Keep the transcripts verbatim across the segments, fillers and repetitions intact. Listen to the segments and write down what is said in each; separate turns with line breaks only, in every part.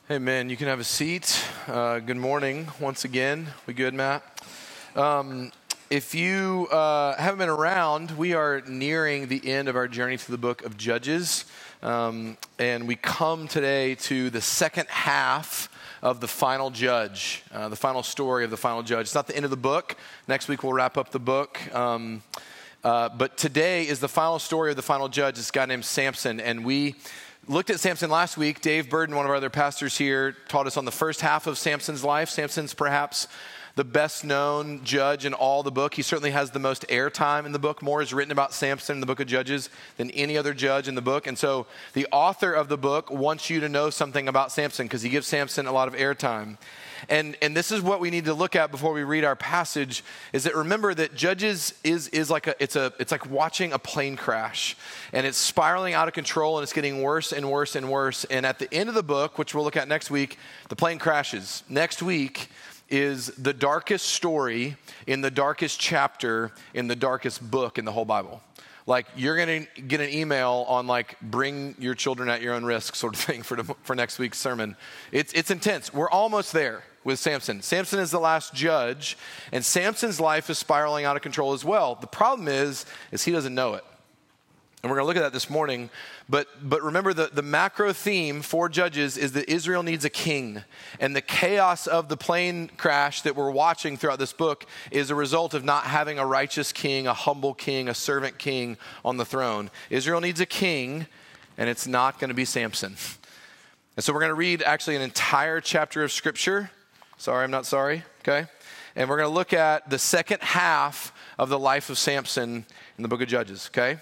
Hey, man, you can have a seat. Uh, good morning once again. We good, Matt? Um, if you uh, haven't been around, we are nearing the end of our journey through the book of Judges. Um, and we come today to the second half of the final judge, uh, the final story of the final judge. It's not the end of the book. Next week we'll wrap up the book. Um, uh, but today is the final story of the final judge. It's a guy named Samson. And we looked at Samson last week. Dave Burden, one of our other pastors here, taught us on the first half of Samson's life. Samson's perhaps the best known judge in all the book. He certainly has the most airtime in the book. More is written about Samson in the book of Judges than any other judge in the book. And so the author of the book wants you to know something about Samson because he gives Samson a lot of airtime. And and this is what we need to look at before we read our passage, is that remember that Judges is is like a it's a it's like watching a plane crash, and it's spiraling out of control and it's getting worse and worse and worse. And at the end of the book, which we'll look at next week, the plane crashes. Next week is the darkest story in the darkest chapter in the darkest book in the whole Bible. Like, you're going to get an email on, like, bring your children at your own risk sort of thing for the, for next week's sermon. It's it's intense. We're almost there with Samson. Samson is the last judge, and Samson's life is spiraling out of control as well. The problem is, is he doesn't know it. And we're going to look at that this morning. But but remember, the, the macro theme for Judges is that Israel needs a king. And the chaos of the plane crash that we're watching throughout this book is a result of not having a righteous king, a humble king, a servant king on the throne. Israel needs a king, and it's not going to be Samson. And so we're going to read actually an entire chapter of Scripture. Sorry, I'm not sorry, okay? And we're going to look at the second half of the life of Samson in the book of Judges, okay?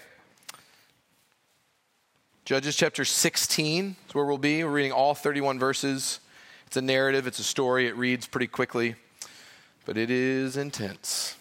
Judges chapter sixteen is where we'll be. We're reading all thirty-one verses. It's a narrative. It's a story. It reads pretty quickly, but it is intense.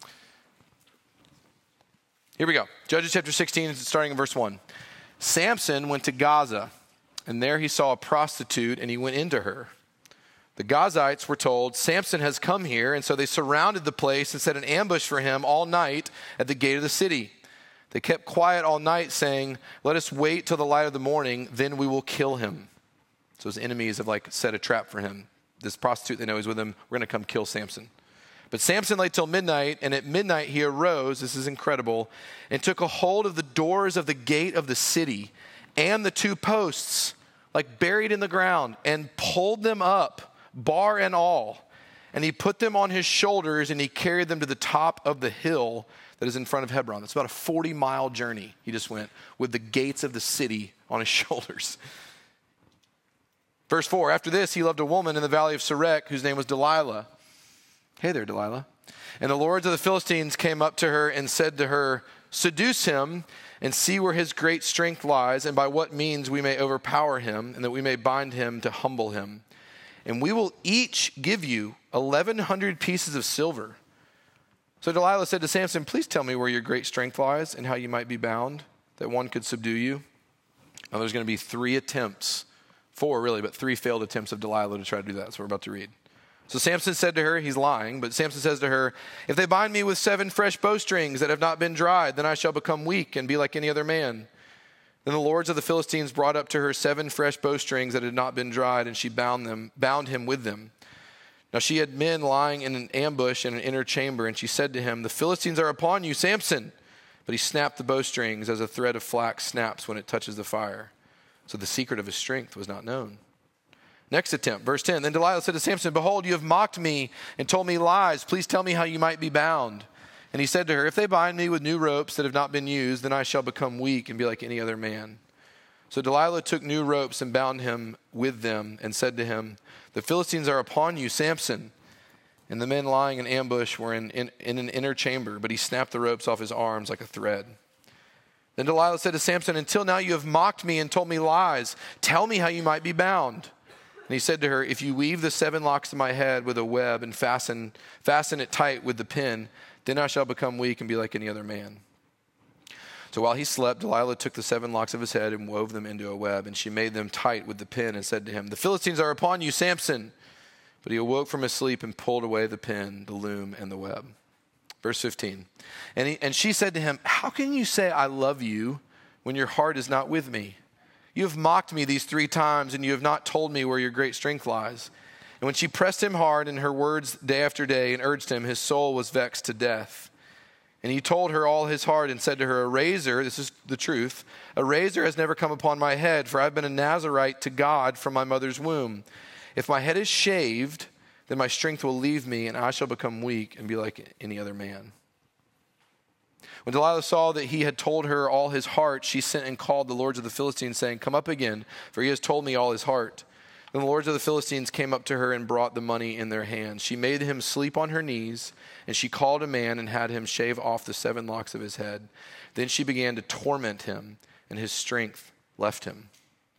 Here we go. Judges chapter sixteen, starting in verse one. Samson went to Gaza, and there he saw a prostitute, and he went into her. The Gazites were told, Samson has come here, and so they surrounded the place and set an ambush for him all night at the gate of the city. They kept quiet all night, saying, let us wait till the light of the morning, then we will kill him. So his enemies have like set a trap for him. This prostitute they know is with him. We're going to come kill Samson. But Samson lay till midnight, and at midnight he arose, this is incredible, and took a hold of the doors of the gate of the city and the two posts, like buried in the ground, and pulled them up, bar and all. And he put them on his shoulders, and he carried them to the top of the hill that is in front of Hebron. It's about a forty-mile journey he just went with the gates of the city on his shoulders. Verse four, after this, he loved a woman in the valley of Sorek whose name was Delilah. Hey there, Delilah. And the lords of the Philistines came up to her and said to her, seduce him and see where his great strength lies and by what means we may overpower him and that we may bind him to humble him. And we will each give you eleven hundred pieces of silver. So Delilah said to Samson, please tell me where your great strength lies and how you might be bound, that one could subdue you. Now there's going to be three attempts, four really, but three failed attempts of Delilah to try to do that. So we're about to read. So Samson said to her, he's lying, but Samson says to her, if they bind me with seven fresh bowstrings that have not been dried, then I shall become weak and be like any other man. Then the lords of the Philistines brought up to her seven fresh bowstrings that had not been dried, and she bound them, bound him with them. Now she had men lying in an ambush in an inner chamber, and she said to him, the Philistines are upon you, Samson. But he snapped the bowstrings as a thread of flax snaps when it touches the fire. So the secret of his strength was not known. Next attempt, verse ten. Then Delilah said to Samson, behold, you have mocked me and told me lies. Please tell me how you might be bound. And he said to her, if they bind me with new ropes that have not been used, then I shall become weak and be like any other man. So Delilah took new ropes and bound him with them and said to him, the Philistines are upon you, Samson. And the men lying in ambush were in, in, in an inner chamber, but he snapped the ropes off his arms like a thread. Then Delilah said to Samson, until now you have mocked me and told me lies. Tell me how you might be bound. And he said to her, if you weave the seven locks of my head with a web and fasten, fasten it tight with the pin, then I shall become weak and be like any other man. So while he slept, Delilah took the seven locks of his head and wove them into a web, and she made them tight with the pin and said to him, the Philistines are upon you, Samson. But he awoke from his sleep and pulled away the pin, the loom, and the web. Verse fifteen. And, he, and she said to him, how can you say I love you when your heart is not with me? You have mocked me these three times, and you have not told me where your great strength lies. And when she pressed him hard in her words day after day and urged him, his soul was vexed to death. And he told her all his heart and said to her, a razor, this is the truth, a razor has never come upon my head, for I've been a Nazarite to God from my mother's womb. If my head is shaved, then my strength will leave me, and I shall become weak and be like any other man. When Delilah saw that he had told her all his heart, she sent and called the lords of the Philistines, saying, come up again, for he has told me all his heart. Then the lords of the Philistines came up to her and brought the money in their hands. She made him sleep on her knees, and she called a man and had him shave off the seven locks of his head. Then she began to torment him, and his strength left him.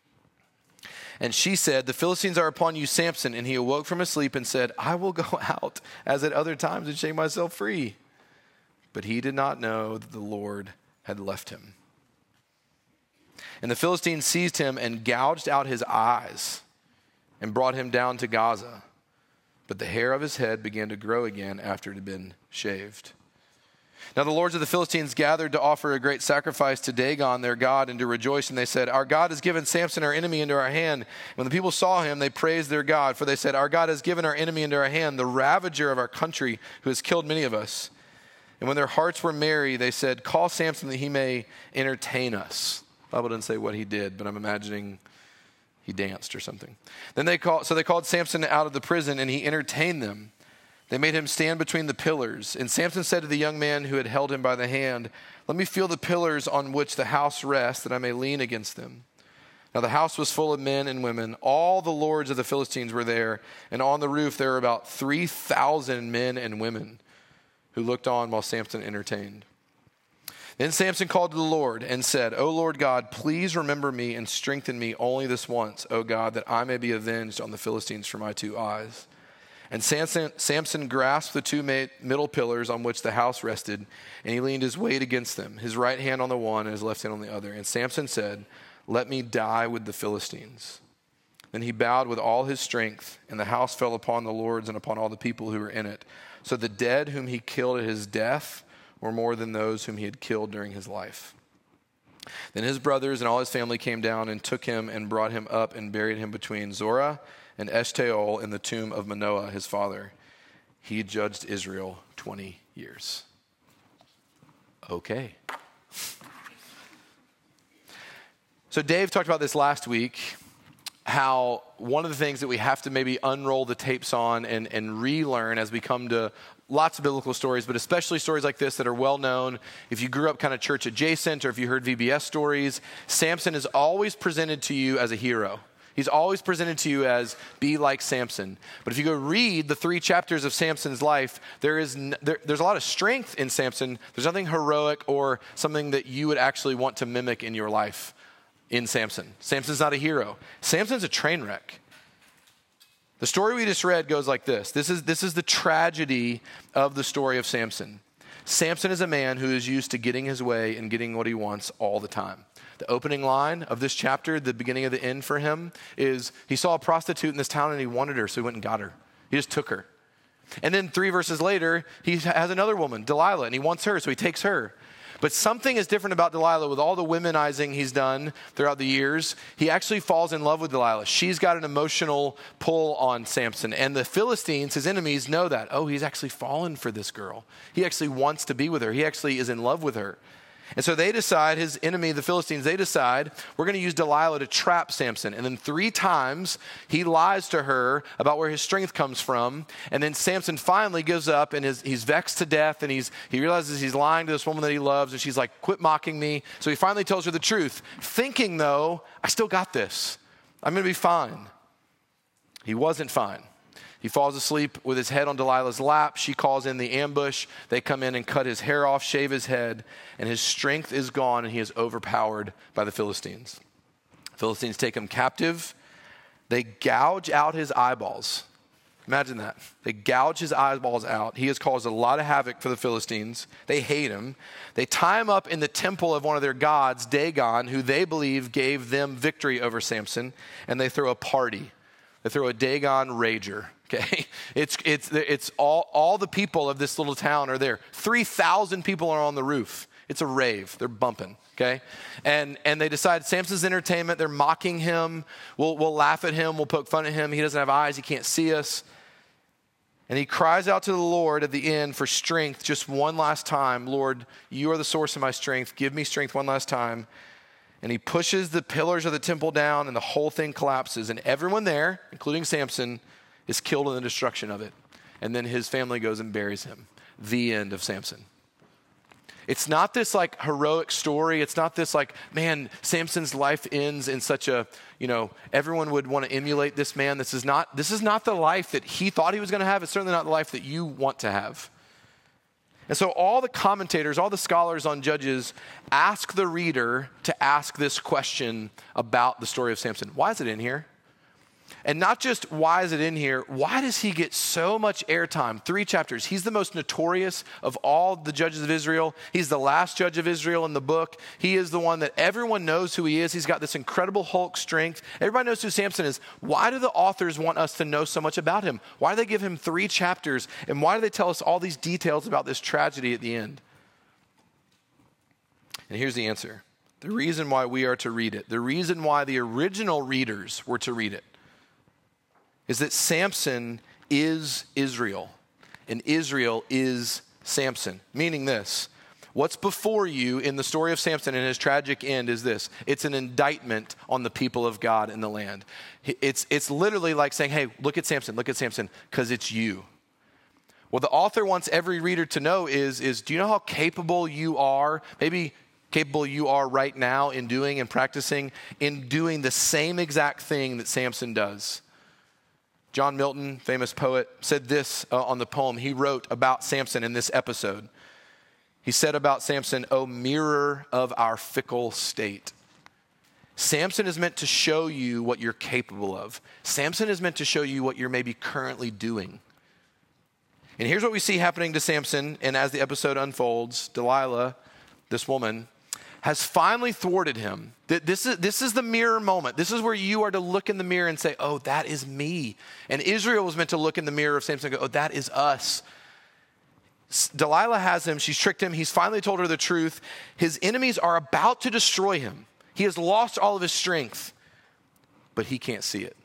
And she said, the Philistines are upon you, Samson. And he awoke from his sleep and said, I will go out as at other times and shake myself free. But he did not know that the Lord had left him. And the Philistines seized him and gouged out his eyes and brought him down to Gaza. But the hair of his head began to grow again after it had been shaved. Now the lords of the Philistines gathered to offer a great sacrifice to Dagon, their god, and to rejoice. And they said, our God has given Samson, our enemy, into our hand. And when the people saw him, they praised their God. For they said, our God has given our enemy into our hand, the ravager of our country, who has killed many of us. And when their hearts were merry, they said, call Samson that he may entertain us. The Bible doesn't say what he did, but I'm imagining he danced or something. Then they called, so they called Samson out of the prison, and he entertained them. They made him stand between the pillars. And Samson said to the young man who had held him by the hand, let me feel the pillars on which the house rests, that I may lean against them. Now the house was full of men and women. All the lords of the Philistines were there. And on the roof there were about three thousand men and women who looked on while Samson entertained. Then Samson called to the Lord and said, O Lord God, please remember me and strengthen me only this once, O God, that I may be avenged on the Philistines for my two eyes. And Samson, Samson grasped the two middle pillars on which the house rested, and he leaned his weight against them, his right hand on the one and his left hand on the other. And Samson said, let me die with the Philistines. Then he bowed with all his strength, and the house fell upon the lords and upon all the people who were in it. So the dead whom he killed at his death were more than those whom he had killed during his life. Then his brothers and all his family came down and took him and brought him up and buried him between Zorah and Eshtaol in the tomb of Manoah, his father. He judged Israel twenty years. Okay. So Dave talked about this last week, how one of the things that we have to maybe unroll the tapes on and, and relearn as we come to lots of biblical stories, but especially stories like this that are well known. If you grew up kind of church adjacent or if you heard V B S stories, Samson is always presented to you as a hero. He's always presented to you as, be like Samson. But if you go read the three chapters of Samson's life, there is n- there, there's a lot of strength in Samson. There's nothing heroic or something that you would actually want to mimic in your life in Samson. Samson's not a hero. Samson's a train wreck. The story we just read goes like this. This is, this is the tragedy of the story of Samson. Samson is a man who is used to getting his way and getting what he wants all the time. The opening line of this chapter, the beginning of the end for him, is he saw a prostitute in this town and he wanted her, so he went and got her. He just took her. And then three verses later, he has another woman, Delilah, and he wants her, so he takes her. But something is different about Delilah. With all the womanizing he's done throughout the years, he actually falls in love with Delilah. She's got an emotional pull on Samson. And the Philistines, his enemies, know that. Oh, he's actually fallen for this girl. He actually wants to be with her. He actually is in love with her. And so they decide, his enemy, the Philistines, they decide, we're going to use Delilah to trap Samson. And then three times he lies to her about where his strength comes from. And then Samson finally gives up and is, he's vexed to death. And he's, he realizes he's lying to this woman that he loves. And she's like, quit mocking me. So he finally tells her the truth, thinking, though, I still got this. I'm going to be fine. He wasn't fine. He falls asleep with his head on Delilah's lap. She calls in the ambush. They come in and cut his hair off, shave his head, and his strength is gone, and he is overpowered by the Philistines. Philistines take him captive. They gouge out his eyeballs. Imagine that. They gouge his eyeballs out. He has caused a lot of havoc for the Philistines. They hate him. They tie him up in the temple of one of their gods, Dagon, who they believe gave them victory over Samson, and they throw a party. They throw a Dagon rager. Okay, it's it's it's all all the people of this little town are there. three thousand people are on the roof It's a rave. They're bumping, okay? And and they decide Samson's entertainment. They're mocking him. We'll, we'll laugh at him. We'll poke fun at him. He doesn't have eyes. He can't see us. And he cries out to the Lord at the end for strength just one last time. Lord, you are the source of my strength. Give me strength one last time. And he pushes the pillars of the temple down and the whole thing collapses. And everyone there, including Samson, is killed in the destruction of it. And then his family goes and buries him. The end of Samson. It's not this like heroic story. It's not this like, man, Samson's life ends in such a, you know, everyone would want to emulate this man. This is not, this is not the life that he thought he was going to have. It's certainly not the life that you want to have. And so all the commentators, all the scholars on Judges ask the reader to ask this question about the story of Samson. Why is it in here? And not just why is it in here, why does he get so much airtime? Three chapters. He's the most notorious of all the judges of Israel. He's the last judge of Israel in the book. He is the one that everyone knows who he is. He's got this incredible Hulk strength. Everybody knows who Samson is. Why do the authors want us to know so much about him? Why do they give him three chapters? And why do they tell us all these details about this tragedy at the end? And here's the answer. The reason why we are to read it, the reason why the original readers were to read it, is that Samson is Israel, and Israel is Samson. Meaning this, what's before you in the story of Samson and his tragic end is this. It's an indictment on the people of God in the land. It's, it's literally like saying, hey, look at Samson, look at Samson, because it's you. What the author wants every reader to know is, is, do you know how capable you are, maybe capable you are right now in doing and practicing, in doing the same exact thing that Samson does? John Milton, famous poet, said this uh, on the poem he wrote about Samson in this episode. He said about Samson, "O mirror of our fickle state." Samson is meant to show you what you're capable of. Samson is meant to show you what you're maybe currently doing. And here's what we see happening to Samson, and as the episode unfolds, Delilah, this woman, has finally thwarted him. This is, this is the mirror moment. This is where you are to look in the mirror and say, oh, that is me. And Israel was meant to look in the mirror of Samson and go, oh, that is us. Delilah has him. She's tricked him. He's finally told her the truth. His enemies are about to destroy him. He has lost all of his strength, but he can't see it.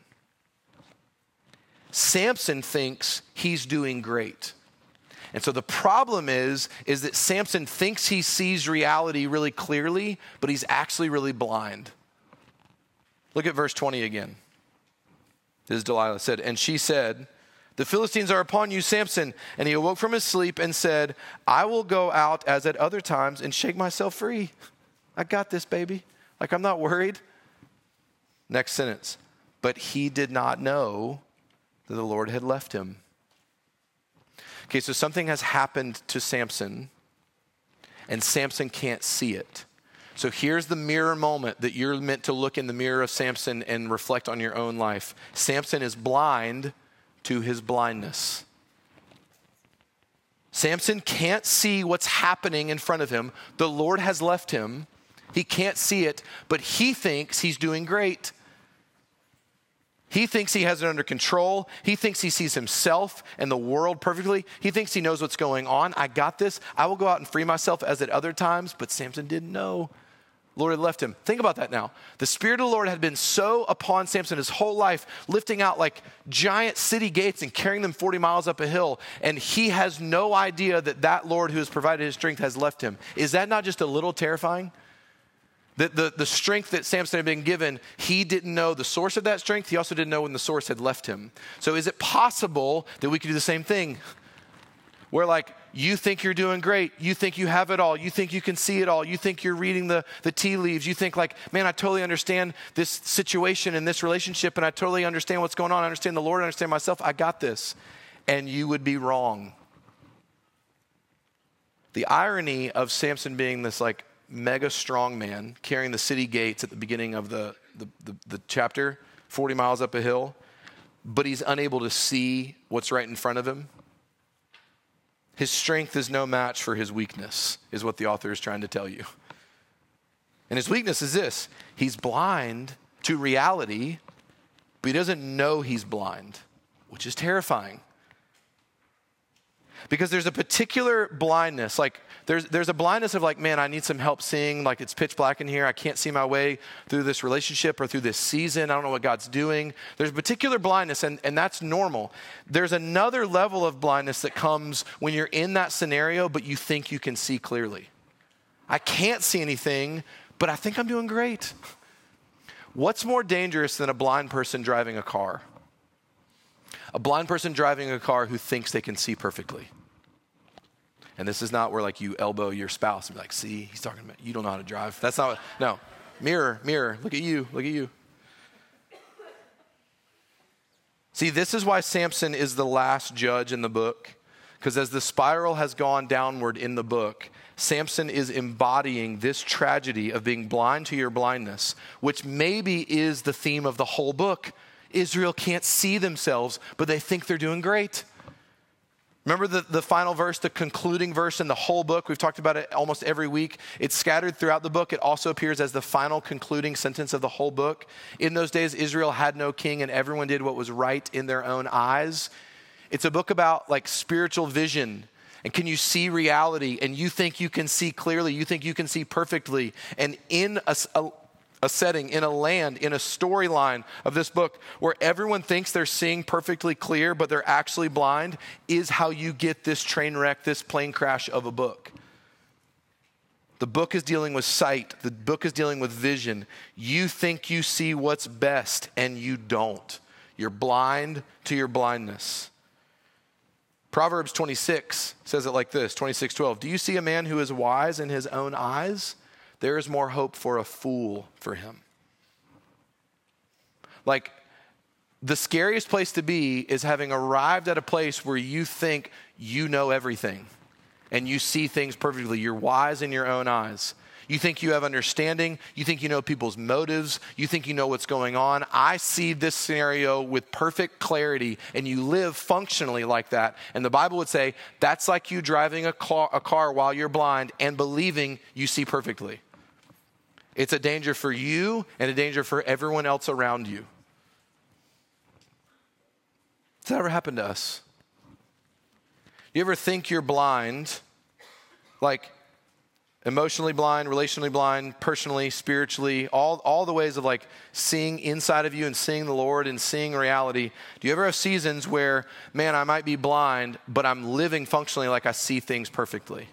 Samson thinks he's doing great. And so the problem is, is that Samson thinks he sees reality really clearly, but he's actually really blind. Look at verse twenty again. This is Delilah said, and she said, the Philistines are upon you, Samson. And he awoke from his sleep and said, I will go out as at other times and shake myself free. I got this, baby. Like, I'm not worried. Next sentence. But he did not know that the Lord had left him. Okay, so something has happened to Samson, and Samson can't see it. So here's the mirror moment that you're meant to look in the mirror of Samson and reflect on your own life. Samson is blind to his blindness. Samson can't see what's happening in front of him. The Lord has left him. He can't see it, but he thinks he's doing great. He thinks he has it under control. He thinks he sees himself and the world perfectly. He thinks he knows what's going on. I got this. I will go out and free myself as at other times. But Samson didn't know. The Lord had left him. Think about that now. The Spirit of the Lord had been so upon Samson his whole life, lifting out like giant city gates and carrying them forty miles up a hill. And he has no idea that that Lord who has provided his strength has left him. Is that not just a little terrifying? The, the, the strength that Samson had been given, he didn't know the source of that strength. He also didn't know when the source had left him. So is it possible that we could do the same thing? Where like, you think you're doing great. You think you have it all. You think you can see it all. You think you're reading the, the tea leaves. You think like, man, I totally understand this situation and this relationship, and I totally understand what's going on. I understand the Lord. I understand myself. I got this. And you would be wrong. The irony of Samson being this like, mega strong man carrying the city gates at the beginning of the, the, the, the chapter, forty miles up a hill, but he's unable to see what's right in front of him. His strength is no match for his weakness, is what the author is trying to tell you. And his weakness is this: he's blind to reality, but he doesn't know he's blind, which is terrifying. Because there's a particular blindness, like there's there's a blindness of like, man, I need some help seeing, like it's pitch black in here. I can't see my way through this relationship or through this season. I don't know what God's doing. There's a particular blindness, and, and that's normal. There's another level of blindness that comes when you're in that scenario, but you think you can see clearly. I can't see anything, but I think I'm doing great. What's more dangerous than a blind person driving a car? A blind person driving a car who thinks they can see perfectly. And this is not where like you elbow your spouse and be like, see, he's talking about, you don't know how to drive. That's not what, no. Mirror, mirror, look at you, look at you. See, this is why Samson is the last judge in the book. Because as the spiral has gone downward in the book, Samson is embodying this tragedy of being blind to your blindness, which maybe is the theme of the whole book. Israel can't see themselves, but they think they're doing great. Remember the, the final verse, the concluding verse in the whole book? We've talked about it almost every week. It's scattered throughout the book. It also appears as the final concluding sentence of the whole book. In those days, Israel had no king and everyone did what was right in their own eyes. It's a book about like spiritual vision. And can you see reality? And you think you can see clearly. You think you can see perfectly. And in a, a a setting, in a land, in a storyline of this book where everyone thinks they're seeing perfectly clear, but they're actually blind, is how you get this train wreck, this plane crash of a book. The book is dealing with sight. The book is dealing with vision. You think you see what's best, and you don't. You're blind to your blindness. Proverbs twenty-six says it like this, twenty-six twelve. Do you see a man who is wise in his own eyes? There is more hope for a fool for him. Like, the scariest place to be is having arrived at a place where you think you know everything and you see things perfectly. You're wise in your own eyes. You think you have understanding. You think you know people's motives. You think you know what's going on. I see this scenario with perfect clarity, and you live functionally like that. And the Bible would say that's like you driving a car, a car while you're blind and believing you see perfectly. It's a danger for you and a danger for everyone else around you. Does that ever happen to us? You ever think you're blind, like emotionally blind, relationally blind, personally, spiritually, all, all the ways of like seeing inside of you and seeing the Lord and seeing reality? Do you ever have seasons where, man, I might be blind, but I'm living functionally like I see things perfectly?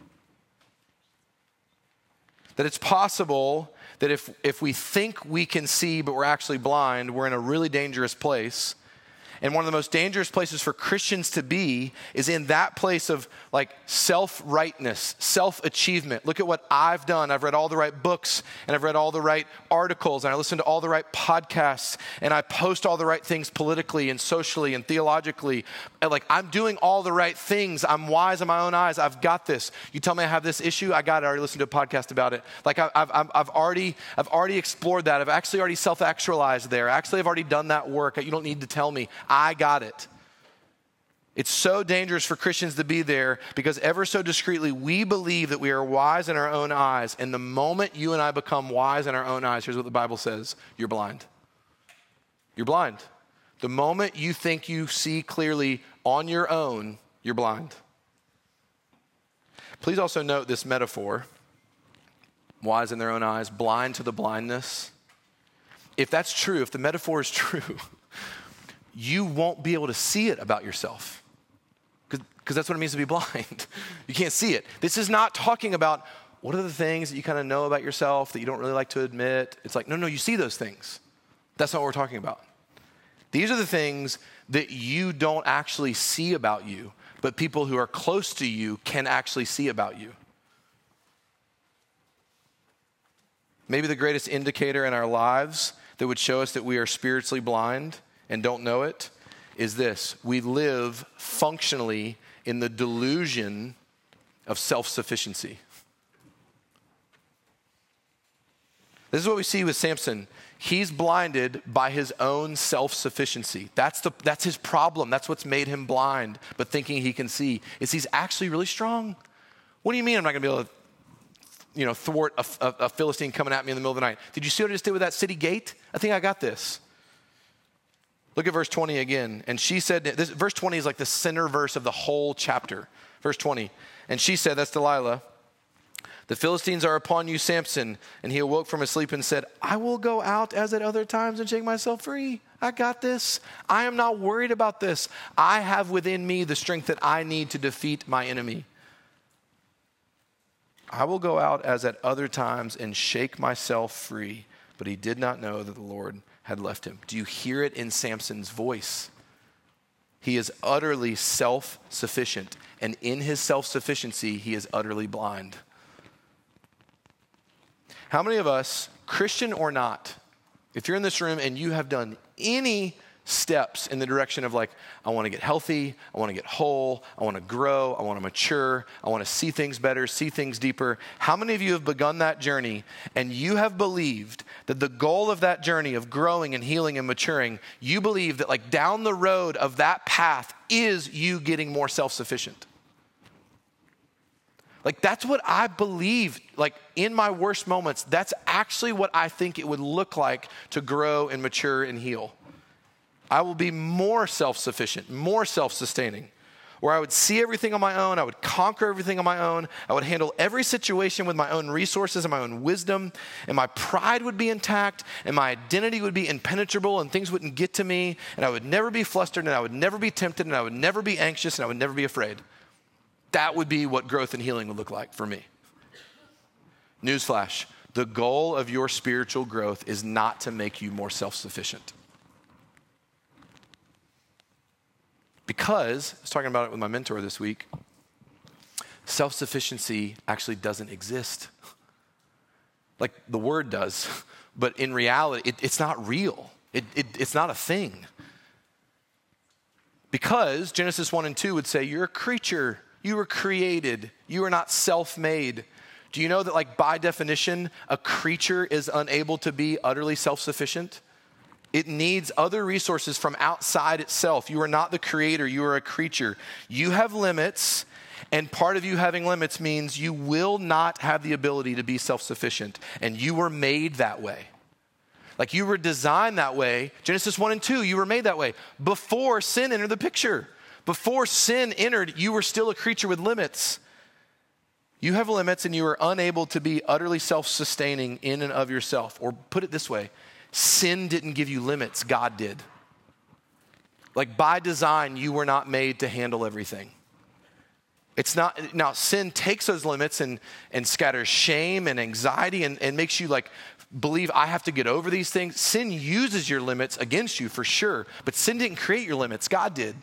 That it's possible that if, if we think we can see, but we're actually blind, we're in a really dangerous place. And one of the most dangerous places for Christians to be is in that place of like self-rightness, self-achievement. Look at what I've done. I've read all the right books, and I've read all the right articles, and I listen to all the right podcasts, and I post all the right things politically and socially and theologically. And like, I'm doing all the right things. I'm wise in my own eyes. I've got this. You tell me I have this issue, I got it. I already listened to a podcast about it. Like I've, I've, I've already, I've already explored that. I've actually already self-actualized there. Actually, I've already done that work. You don't need to tell me. I got it. It's so dangerous for Christians to be there because ever so discreetly, we believe that we are wise in our own eyes. And the moment you and I become wise in our own eyes, here's what the Bible says, you're blind. You're blind. The moment you think you see clearly on your own, you're blind. Please also note this metaphor, wise in their own eyes, blind to the blindness. If that's true, if the metaphor is true, you won't be able to see it about yourself because that's what it means to be blind. You can't see it. This is not talking about what are the things that you kind of know about yourself that you don't really like to admit. It's like, no, no, you see those things. That's not what we're talking about. These are the things that you don't actually see about you, but people who are close to you can actually see about you. Maybe the greatest indicator in our lives that would show us that we are spiritually blind and don't know it is this: we live functionally in the delusion of self-sufficiency. This is what we see with Samson. He's blinded by his own self-sufficiency. That's the that's his problem. That's what's made him blind, but thinking he can see. Is he's actually really strong. What do you mean I'm not going to be able to, you know, thwart a, a, a Philistine coming at me in the middle of the night? Did you see what I just did with that city gate? I think I got this. Look at verse twenty again. And she said, this, verse twenty is like the center verse of the whole chapter. Verse twenty, and she said, that's Delilah, the Philistines are upon you, Samson. And he awoke from his sleep and said, I will go out as at other times and shake myself free. I got this. I am not worried about this. I have within me the strength that I need to defeat my enemy. I will go out as at other times and shake myself free. But he did not know that the Lord had left him. Do you hear it in Samson's voice? He is utterly self-sufficient. And in his self-sufficiency, he is utterly blind. How many of us, Christian or not, if you're in this room and you have done any steps in the direction of like, I want to get healthy, I want to get whole, I want to grow, I want to mature, I want to see things better, see things deeper. How many of you have begun that journey and you have believed that the goal of that journey of growing and healing and maturing, you believe that like down the road of that path is you getting more self-sufficient? Like that's what I believe, like in my worst moments, that's actually what I think it would look like to grow and mature and heal. I will be more self-sufficient, more self-sustaining, where I would see everything on my own, I would conquer everything on my own, I would handle every situation with my own resources and my own wisdom, and my pride would be intact, and my identity would be impenetrable, and things wouldn't get to me, and I would never be flustered, and I would never be tempted, and I would never be anxious, and I would never be afraid. That would be what growth and healing would look like for me. Newsflash, the goal of your spiritual growth is not to make you more self-sufficient. Because, I was talking about it with my mentor this week, self-sufficiency actually doesn't exist. Like the word does, but in reality, it, it's not real. It, it, it's not a thing. Because Genesis one and two would say, you're a creature. You were created. You are not self-made. Do you know that like by definition, a creature is unable to be utterly self-sufficient? It needs other resources from outside itself. You are not the creator. You are a creature. You have limits, and part of you having limits means you will not have the ability to be self-sufficient, and you were made that way. Like you were designed that way. Genesis one and two, you were made that way. Before sin entered the picture. Before sin entered, you were still a creature with limits. You have limits and you are unable to be utterly self-sustaining in and of yourself. Or put it this way, sin didn't give you limits, God did. Like by design, you were not made to handle everything. It's not, now sin takes those limits and, and scatters shame and anxiety and, and makes you like believe I have to get over these things. Sin uses your limits against you for sure, but sin didn't create your limits, God did.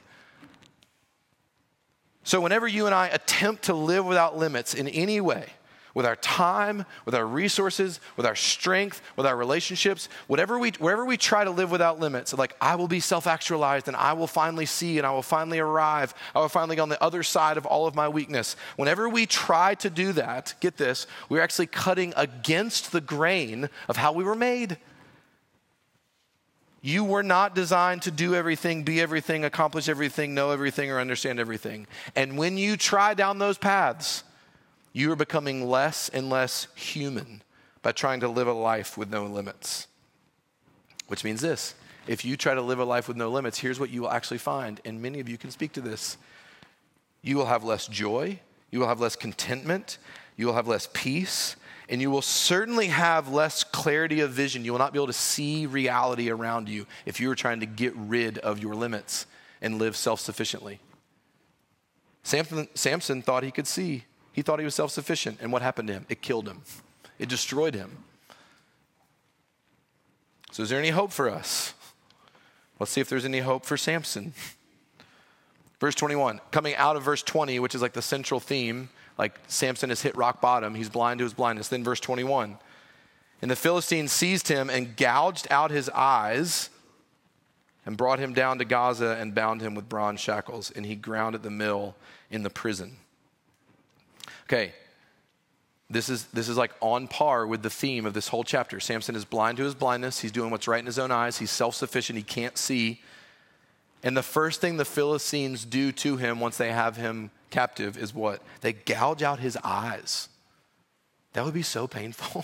So whenever you and I attempt to live without limits in any way, with our time, with our resources, with our strength, with our relationships, whatever we, wherever we try to live without limits, like I will be self-actualized and I will finally see and I will finally arrive. I will finally get on the other side of all of my weakness. Whenever we try to do that, get this, we're actually cutting against the grain of how we were made. You were not designed to do everything, be everything, accomplish everything, know everything, or understand everything. And when you try down those paths, you are becoming less and less human by trying to live a life with no limits. Which means this, if you try to live a life with no limits, here's what you will actually find, and many of you can speak to this. You will have less joy, you will have less contentment, you will have less peace, and you will certainly have less clarity of vision. You will not be able to see reality around you if you are trying to get rid of your limits and live self-sufficiently. Samson, Samson thought he could see. He thought he was self-sufficient. And what happened to him? It killed him. It destroyed him. So is there any hope for us? Let's see if there's any hope for Samson. Verse twenty-one, coming out of verse twenty, which is like the central theme, like Samson has hit rock bottom. He's blind to his blindness. Then verse twenty-one. And the Philistines seized him and gouged out his eyes and brought him down to Gaza and bound him with bronze shackles. And he ground at the mill in the prison. Okay, this is, this is like on par with the theme of this whole chapter. Samson is blind to his blindness. He's doing what's right in his own eyes. He's self-sufficient. He can't see. And the first thing the Philistines do to him once they have him captive is what? They gouge out his eyes. That would be so painful.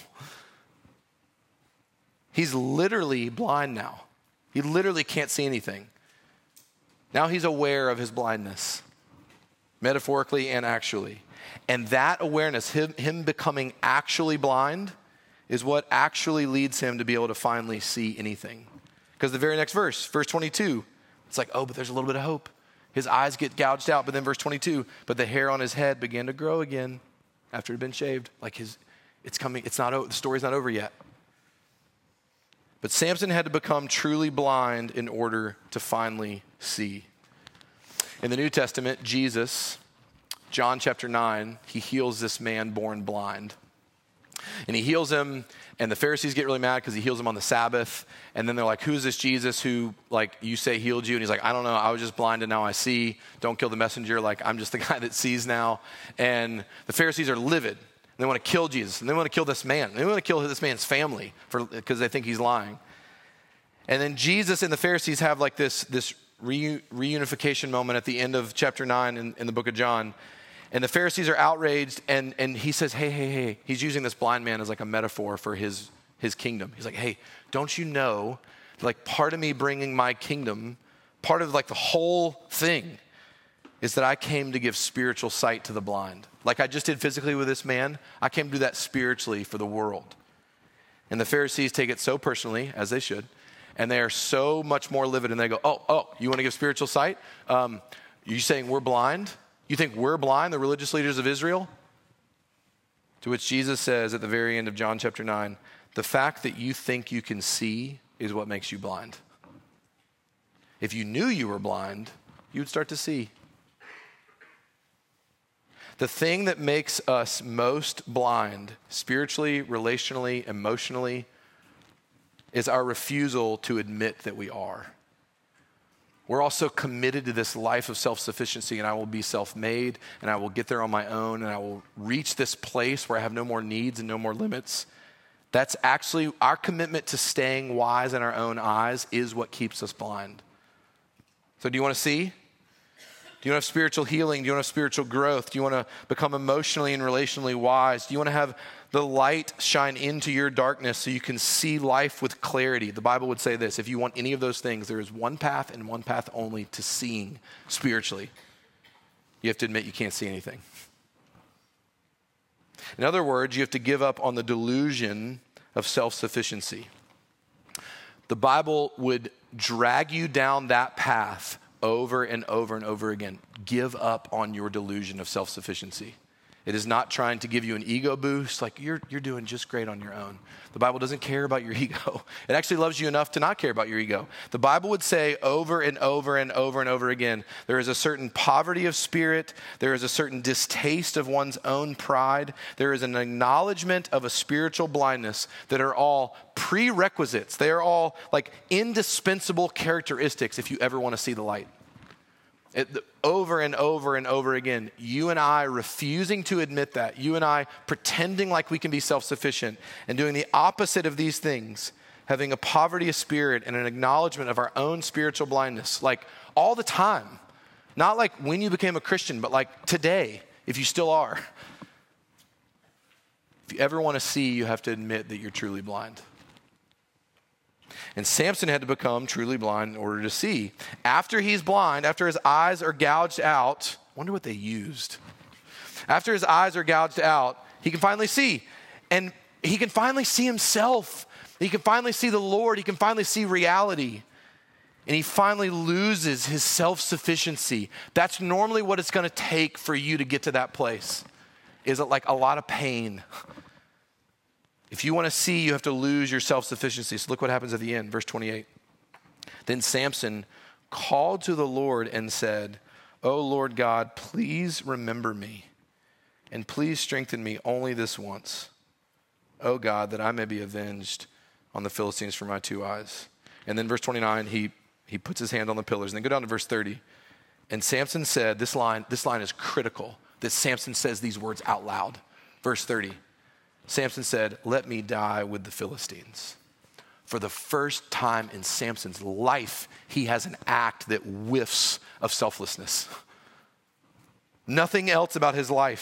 He's literally blind now. He literally can't see anything. Now he's aware of his blindness. metaphorically and actually. And that awareness, him, him becoming actually blind, is what actually leads him to be able to finally see anything. Because the very next verse, verse twenty-two, it's like, oh, but there's a little bit of hope. His eyes get gouged out, but then verse twenty-two, but the hair on his head began to grow again after it had been shaved. Like his, it's coming, it's not, the story's not over yet. But Samson had to become truly blind in order to finally see. In the New Testament, Jesus, John chapter nine, he heals this man born blind. And he heals him, and the Pharisees get really mad because he heals him on the Sabbath. And then they're like, who's this Jesus who, like, you say healed you? And he's like, I don't know. I was just blind and now I see. Don't kill the messenger. Like, I'm just the guy that sees now. And the Pharisees are livid. They want to kill Jesus. And they want to kill this man. They want to kill this man's family because they think he's lying. And then Jesus and the Pharisees have like this, this re- reunification moment at the end of chapter nine in, in the book of John. And the Pharisees are outraged, and, and he says, hey, hey, hey. He's using this blind man as like a metaphor for his, his kingdom. He's like, hey, don't you know, like part of me bringing my kingdom, part of like the whole thing is that I came to give spiritual sight to the blind. Like I just did physically with this man, I came to do that spiritually for the world. And the Pharisees take it so personally, as they should, and they are so much more livid, and they go, oh, oh, you want to give spiritual sight? Um, you saying we're blind? You think we're blind, the religious leaders of Israel? To which Jesus says at the very end of John chapter nine, the fact that you think you can see is what makes you blind. If you knew you were blind, you would start to see. The thing that makes us most blind, spiritually, relationally, emotionally, is our refusal to admit that we are. We're also committed to this life of self-sufficiency, and I will be self-made, and I will get there on my own, and I will reach this place where I have no more needs and no more limits. That's actually our commitment to staying wise in our own eyes is what keeps us blind. So do you want to see? Do you want to have spiritual healing? Do you want to have spiritual growth? Do you want to become emotionally and relationally wise? Do you want to have the light shine into your darkness so you can see life with clarity? The Bible would say this: if you want any of those things, there is one path and one path only to seeing spiritually. You have to admit you can't see anything. In other words, you have to give up on the delusion of self-sufficiency. The Bible would drag you down that path over and over and over again. Give up on your delusion of self-sufficiency. It is not trying to give you an ego boost, like you're, you're doing just great on your own. The Bible doesn't care about your ego. It actually loves you enough to not care about your ego. The Bible would say over and over and over and over again, there is a certain poverty of spirit, there is a certain distaste of one's own pride, there is an acknowledgement of a spiritual blindness that are all prerequisites. They are all like indispensable characteristics if you ever want to see the light. It, over and over and over again, you and I refusing to admit that, you and I pretending like we can be self-sufficient and doing the opposite of these things, having a poverty of spirit and an acknowledgement of our own spiritual blindness, like all the time. Not like when you became a Christian, but like today, if you still are. If you ever want to see, you have to admit that you're truly blind. And Samson had to become truly blind in order to see. After he's blind, after his eyes are gouged out, I wonder what they used. After his eyes are gouged out, he can finally see. And he can finally see himself. He can finally see the Lord. He can finally see reality. And he finally loses his self-sufficiency. That's normally what it's going to take for you to get to that place. Is it like a lot of pain? If you want to see, you have to lose your self-sufficiency. So look what happens at the end, verse twenty-eight. Then Samson called to the Lord and said, "O Lord God, please remember me, and please strengthen me only this once. O God, that I may be avenged on the Philistines for my two eyes." And then verse twenty-nine, he, he puts his hand on the pillars. And then go down to verse thirty. And Samson said, this line, this line is critical, that Samson says these words out loud. Verse thirty. Samson said, "Let me die with the Philistines." For the first time in Samson's life, he has an act that whiffs of selflessness. Nothing else about his life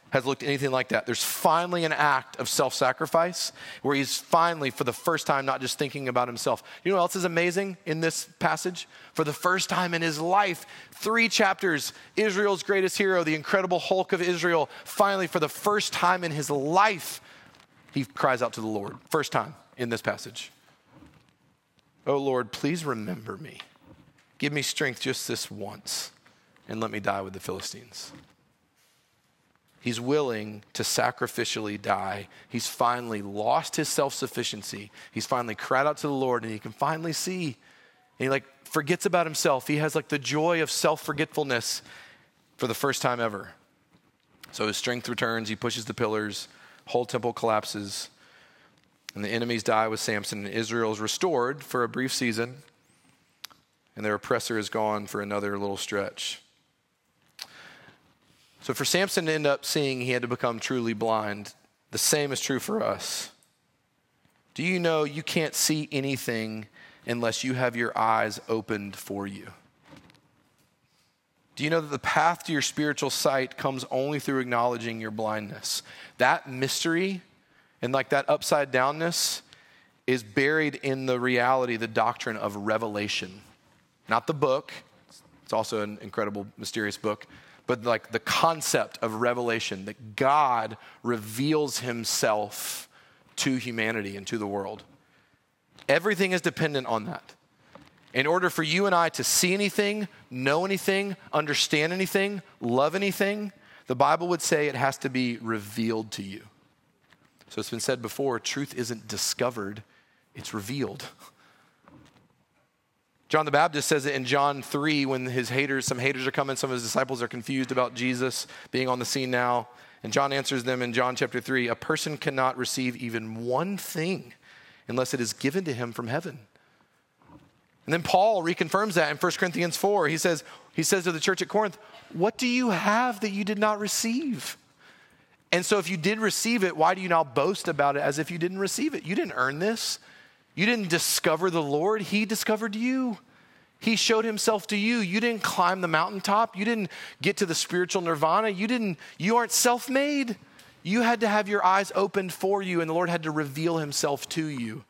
has looked anything like that. There's finally an act of self-sacrifice where he's finally, for the first time, not just thinking about himself. You know what else is amazing in this passage? For the first time in his life, three chapters, Israel's greatest hero, the incredible Hulk of Israel, finally, for the first time in his life, he cries out to the Lord. First time in this passage. Oh Lord, please remember me. Give me strength just this once and let me die with the Philistines. He's willing to sacrificially die. He's finally lost his self-sufficiency. He's finally cried out to the Lord, and he can finally see. And he like forgets about himself. He has like the joy of self-forgetfulness for the first time ever. So his strength returns. He pushes the pillars. Whole temple collapses. And the enemies die with Samson. And Israel is restored for a brief season. And their oppressor is gone for another little stretch. So for Samson to end up seeing, he had to become truly blind. The same is true for us. Do you know you can't see anything unless you have your eyes opened for you? Do you know that the path to your spiritual sight comes only through acknowledging your blindness? That mystery and like that upside downness is buried in the reality, the doctrine of revelation. Not the book. It's also an incredible, mysterious book. But like the concept of revelation, that God reveals himself to humanity and to the world. Everything is dependent on that. In order for you and I to see anything, know anything, understand anything, love anything, the Bible would say it has to be revealed to you. So it's been said before, truth isn't discovered, it's revealed. John the Baptist says it in John three when his haters, some haters are coming, some of his disciples are confused about Jesus being on the scene now. And John answers them in John chapter three, a person cannot receive even one thing unless it is given to him from heaven. And then Paul reconfirms that in First Corinthians four. He says, he says to the church at Corinth, what do you have that you did not receive? And so if you did receive it, why do you now boast about it as if you didn't receive it? You didn't earn this. You didn't discover the Lord. He discovered you. He showed himself to you. You didn't climb the mountaintop. You didn't get to the spiritual nirvana. You didn't, you aren't self-made. You had to have your eyes opened for you, and the Lord had to reveal himself to you.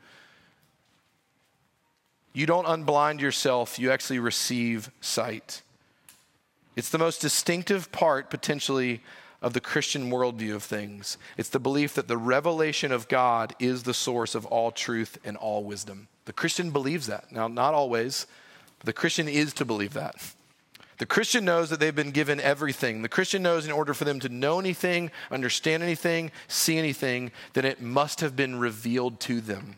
You don't unblind yourself. You actually receive sight. It's the most distinctive part, potentially, of the Christian worldview of things. It's the belief that the revelation of God is the source of all truth and all wisdom. The Christian believes that. Now, not always, but the Christian is to believe that. The Christian knows that they've been given everything. The Christian knows in order for them to know anything, understand anything, see anything, then it must have been revealed to them.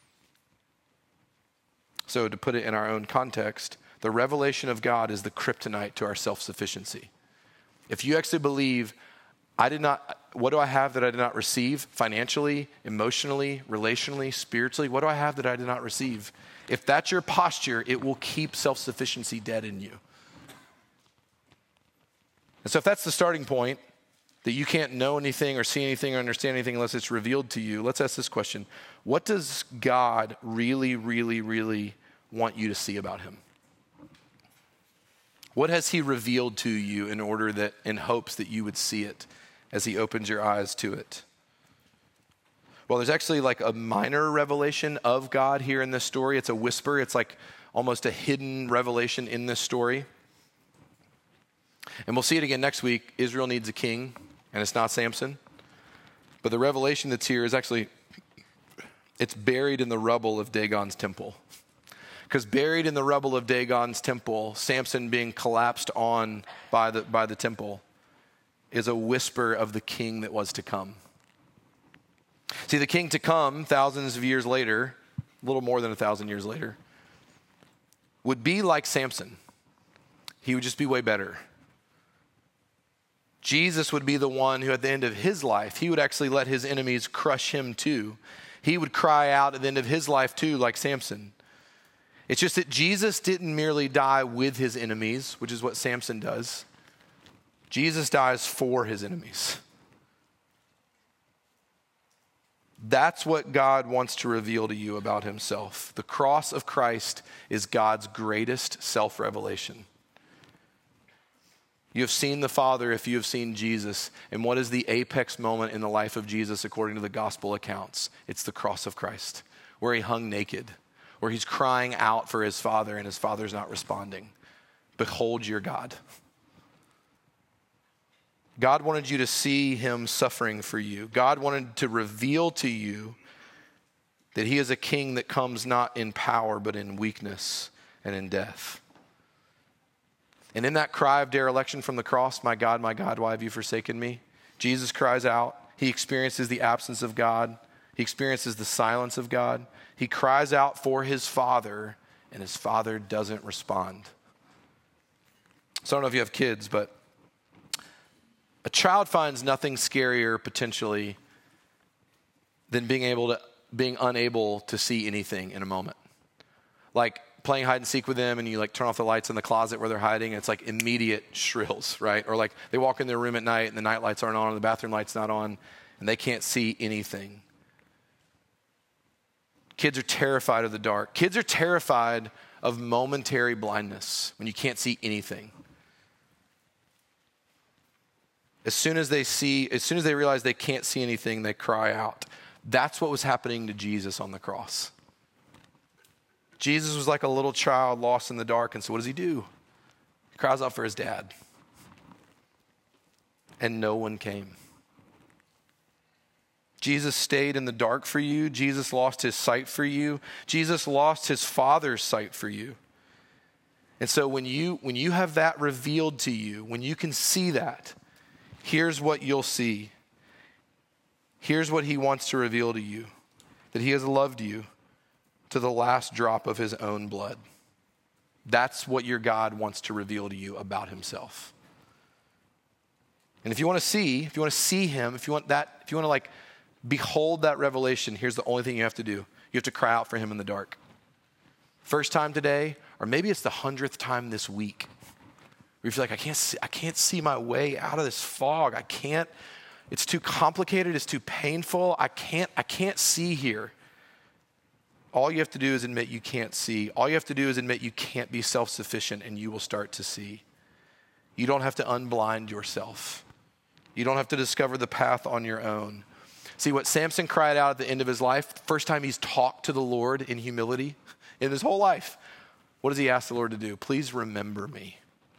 So to put it in our own context, the revelation of God is the kryptonite to our self-sufficiency. If you actually believe, I did not, what do I have that I did not receive financially, emotionally, relationally, spiritually? What do I have that I did not receive? If that's your posture, it will keep self-sufficiency dead in you. And so if that's the starting point, that you can't know anything or see anything or understand anything unless it's revealed to you, let's ask this question. What does God really, really, really want you to see about him? What has he revealed to you in order that, in hopes that you would see it as he opens your eyes to it? Well, there's actually like a minor revelation of God here in this story. It's a whisper. It's like almost a hidden revelation in this story. And we'll see it again next week. Israel needs a king, and it's not Samson. But the revelation that's here is actually, it's buried in the rubble of Dagon's temple. Because buried in the rubble of Dagon's temple, Samson being collapsed on by the, by the temple, is a whisper of the king that was to come. See, the king to come, thousands of years later, a little more than a thousand years later, would be like Samson. He would just be way better. Jesus would be the one who at the end of his life, he would actually let his enemies crush him too. He would cry out at the end of his life too, like Samson. It's just that Jesus didn't merely die with his enemies, which is what Samson does. Jesus dies for his enemies. That's what God wants to reveal to you about himself. The cross of Christ is God's greatest self-revelation. You have seen the Father if you have seen Jesus. And what is the apex moment in the life of Jesus according to the gospel accounts? It's the cross of Christ, where he hung naked, where he's crying out for his Father and his Father's not responding. Behold your God. God wanted you to see him suffering for you. God wanted to reveal to you that he is a king that comes not in power, but in weakness and in death. And in that cry of dereliction from the cross, my God, my God, why have you forsaken me? Jesus cries out. He experiences the absence of God. He experiences the silence of God. He cries out for his Father, and his Father doesn't respond. So I don't know if you have kids, but a child finds nothing scarier potentially than being able to being unable to see anything in a moment. Like playing hide and seek with them and you like turn off the lights in the closet where they're hiding and it's like immediate shrills, right? Or like they walk in their room at night and the night lights aren't on or the bathroom light's not on and they can't see anything. Kids are terrified of the dark. Kids are terrified of momentary blindness when you can't see anything. As soon as they see, as soon as they realize they can't see anything, they cry out. That's what was happening to Jesus on the cross. Jesus was like a little child lost in the dark, and so what does he do? He cries out for his dad. And no one came. Jesus stayed in the dark for you. Jesus lost his sight for you. Jesus lost his Father's sight for you. And so when you when you have that revealed to you, when you can see that, here's what you'll see. Here's what he wants to reveal to you, that he has loved you to the last drop of his own blood. That's what your God wants to reveal to you about himself. And if you want to see, if you want to see him, if you want that, if you want to like behold that revelation, here's the only thing you have to do. You have to cry out for him in the dark. First time today, or maybe it's the hundredth time this week, where you feel like I can't see, I can't see my way out of this fog. I can't, it's too complicated, it's too painful. I can't, I can't see here. All you have to do is admit you can't see. All you have to do is admit you can't be self-sufficient and you will start to see. You don't have to unblind yourself. You don't have to discover the path on your own. See, what Samson cried out at the end of his life, first time he's talked to the Lord in humility in his whole life, what does he ask the Lord to do? Please remember me.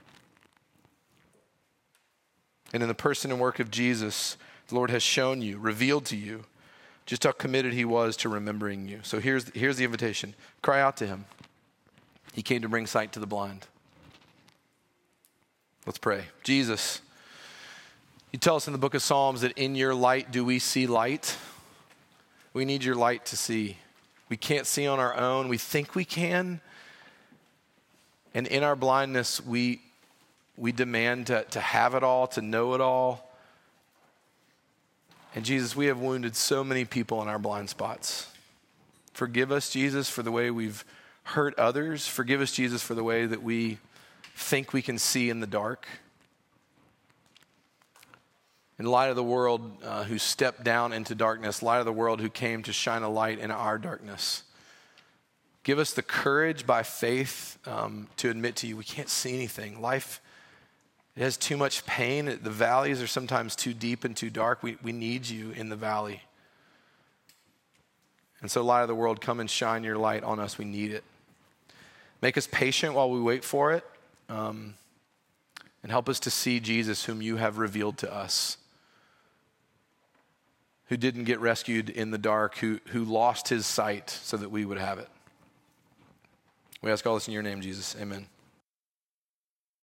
And in the person and work of Jesus, the Lord has shown you, revealed to you, just how committed he was to remembering you. So here's, here's the invitation. Cry out to him. He came to bring sight to the blind. Let's pray. Jesus, you tell us in the book of Psalms that in your light do we see light. We need your light to see. We can't see on our own. We think we can. And in our blindness, we, we demand to, to have it all, to know it all. And Jesus, we have wounded so many people in our blind spots. Forgive us, Jesus, for the way we've hurt others. Forgive us, Jesus, for the way that we think we can see in the dark. In light of the world uh, who stepped down into darkness, light of the world who came to shine a light in our darkness. Give us the courage by faith um, to admit to you we can't see anything. Life It has too much pain. The valleys are sometimes too deep and too dark. We, we need you in the valley. And so, light of the world, come and shine your light on us. We need it. Make us patient while we wait for it. Um, and help us to see Jesus, whom you have revealed to us, who didn't get rescued in the dark, who, who lost his sight so that we would have it. We ask all this in your name, Jesus. Amen.